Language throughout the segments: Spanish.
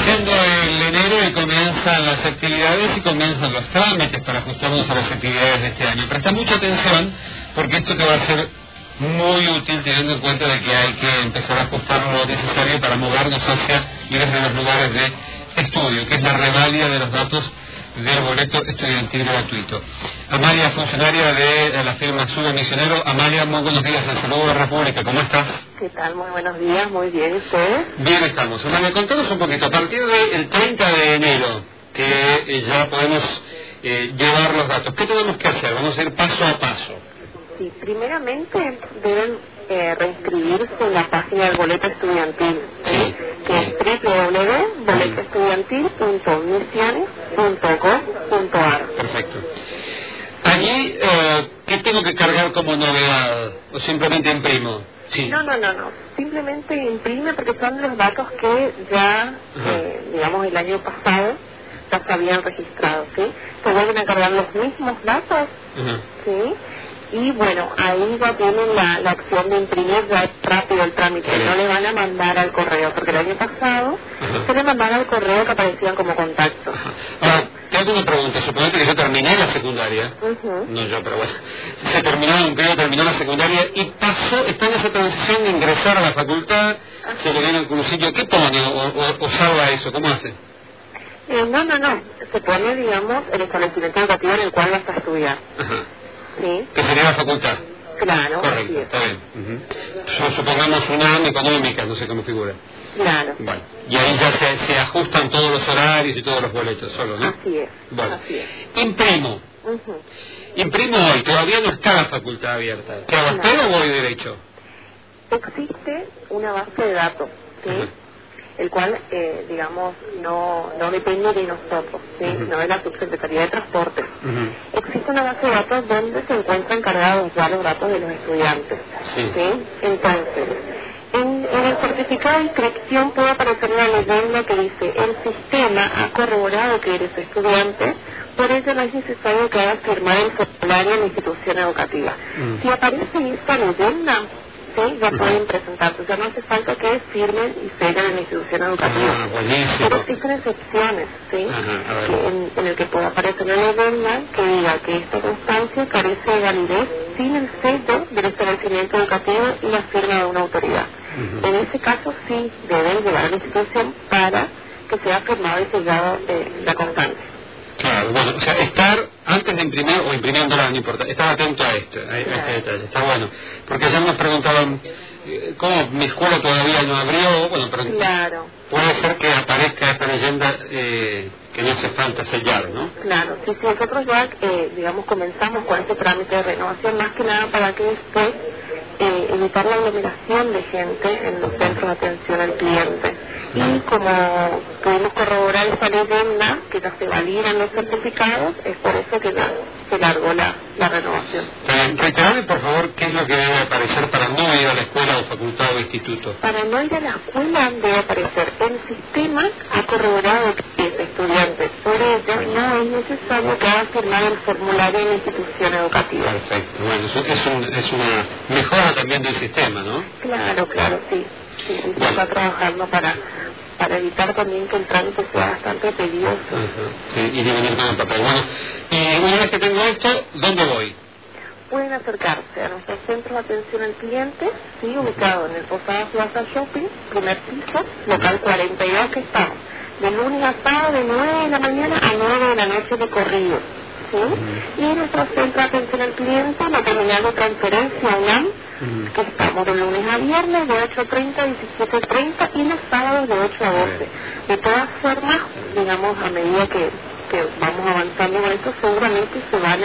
yendo el enero y comienzan las actividades y comienzan los trámites para ajustarnos a las actividades de este año. Presta mucha atención porque esto te va a ser muy útil teniendo en cuenta de que hay que empezar a ajustar lo necesario para movernos hacia y desde los lugares de estudio, que es la revalida de los datos del boleto estudiantil gratuito. Amalia, funcionaria de la firma Sube Misionero. Amalia, muy buenos días, el saludo de República, ¿cómo estás? ¿Qué tal? Muy buenos días, muy bien, ¿y ustedes? Bien estamos. Amalia, contanos un poquito, a partir del 30 de enero, que ya podemos llevar los datos, ¿qué tenemos que hacer? Vamos a ir paso a paso. Sí, primeramente deben reinscribirse en la página del boleto estudiantil, ¿sí? Que es www.boletosstudiantil.misiones.gov.ar. Perfecto. Allí, ¿qué tengo que cargar como novedad? ¿O simplemente imprimo? Sí. No. Simplemente imprime porque son los datos que ya, digamos, el año pasado ya se habían registrado, ¿sí? Se vuelven a cargar los mismos datos, ¿sí? Y bueno, ahí ya tienen la opción de imprimir ya rápido el trámite, no le van a mandar al correo, porque el año pasado se le mandaba al correo que aparecían como contacto. Ahora, te hago una pregunta, suponete que yo terminé la secundaria, no yo, pero bueno, terminó la secundaria y está en esa transición de ingresar a la facultad, se le viene el crucillo, ¿qué pone o salva eso? ¿Cómo hace? No, se pone, digamos, el establecimiento educativo en el cual vas a estudiar. ¿Sí? Que sería la facultad. Claro. Correcto, está bien. Supongamos una económica, no sé cómo figura. Claro. Bueno, y ahí ya se ajustan todos los horarios y todos los boletos, solo, ¿no? Así es. Bueno, así es. Imprimo. Imprimo hoy, todavía no está la facultad abierta. ¿Qué hago? ¿Espero o voy derecho? Existe una base de datos, ¿sí? El cual, digamos, no depende de nosotros, ¿sí? No de la Subsecretaría de Transporte. Existe una base de datos donde se encuentran cargados ya los datos de los estudiantes, ¿sí? Entonces, en el certificado de inscripción puede aparecer una leyenda que dice: el sistema ha corroborado que eres estudiante, por ello no es necesario que hagas firmar el formulario en la institución educativa. Si aparece esta leyenda, ¿sí? Ya pueden presentarse, ya no hace falta que firmen y sellen en la institución educativa. Pero existen excepciones, ¿sí? En el que puede aparecer una leyenda que diga que esta constancia carece de validez sin el sello del establecimiento educativo y la firma de una autoridad. En ese caso sí deben llevar a la institución para que sea firmado y sellado la constancia. Claro, bueno, o sea, estar antes de imprimir o imprimiéndola, no importa, estar atento a esto, a este detalle, está bueno. Porque ya nos preguntaban, ¿cómo mi escuela todavía no abrió? Bueno, pero puede ser que aparezca esta leyenda que no hace falta sellar, ¿no? Claro, si nosotros ya, digamos, comenzamos con este trámite de renovación, más que nada para que después evitar la aglomeración de gente en los centros de atención al cliente. Y como pudimos corroborar esa leyenda, que ya se validan los certificados, es por eso que ya se largó la renovación. Reiterame, por favor, qué es lo que debe aparecer para no ir a la escuela o facultad o instituto. Para no ir a la escuela debe aparecer: el sistema ha corroborado que es estudiante, por ello no es necesario que haga firmar el formulario en la institución educativa. Perfecto, bueno, eso es una mejora también del sistema, ¿no? Claro, sí. Se está trabajando para evitar también que el trámite sea bastante tedioso. Sí, y de venir con el papel. Bueno, y una vez que tengo esto, ¿dónde voy? Pueden acercarse a nuestros centros de atención al cliente, sí, ubicado en el Posada Plaza Shopping, primer piso, local 42, que estamos de lunes a sábado de 9 de la mañana a 9 de la noche de corrido, ¿sí? Y en nuestro centro de atención al cliente, la terminal de transferencia UNAM, que estamos de lunes a viernes de 8:30 a 17:30 y los sábados de 8 a 12. De todas formas, digamos, a medida que vamos avanzando con esto, seguramente se van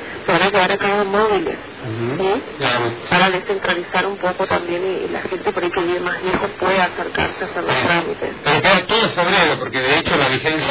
a llevar a cabo móviles, ¿sí? Para descentralizar un poco también y la gente por ahí que vive más lejos puede acercarse a hacer los trámites. Pero queda todo febrero, porque de hecho la vigencia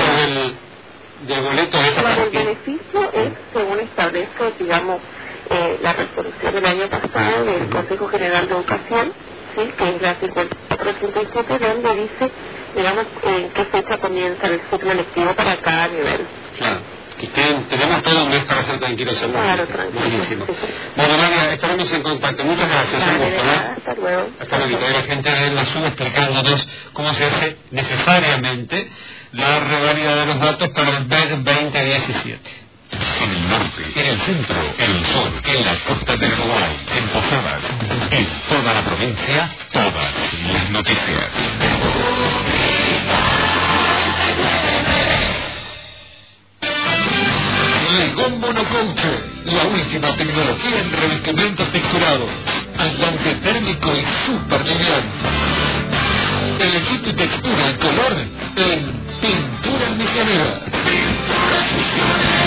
del boleto es a partir... El beneficio es según establece, digamos, la resolución del año pasado del Consejo General de Educación, ¿sí? Que es la 5487, donde dice, digamos, en qué fecha comienza el ciclo lectivo para cada nivel. Claro. tenemos todo un mes para ser tranquilos en Claro, buenísimo. Bueno, María, estaremos en contacto. Muchas gracias, un gusto, ¿no? Hasta luego. Hasta luego. Hay la gente de la SUB explicándonos cómo se hace necesariamente la revalida de los datos para el BED 2017. En el norte, en el centro, en el sur, en la costa del Uruguay, en Posadas, en toda la provincia, todas las noticias. Legón Monocoque, la última tecnología en revestimientos texturados, aislante térmico y super liviano. Elegí tu textura y color en Pinturas Misioneras.